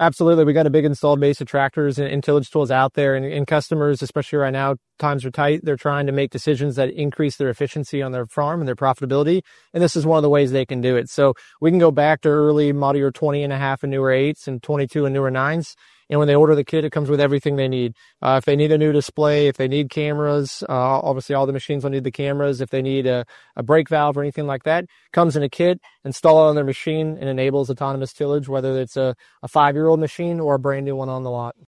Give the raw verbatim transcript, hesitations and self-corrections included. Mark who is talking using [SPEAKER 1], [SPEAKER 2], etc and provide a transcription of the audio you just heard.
[SPEAKER 1] Absolutely. We got a big installed base of tractors and, and tillage tools out there, and, and customers, especially right now, times are tight. They're trying to make decisions that increase their efficiency on their farm and their profitability. And this is one of the ways they can do it. So we can go back to early model year twenty and a half and newer eights and twenty-two and newer nines. And when they order the kit, it comes with everything they need. Uh, if they need a new display, if they need cameras, uh, obviously all the machines will need the cameras. If they need a, a brake valve or anything like that, comes in a kit, install it on their machine, and enables autonomous tillage, whether it's a, a five-year-old machine or a brand new one on the lot.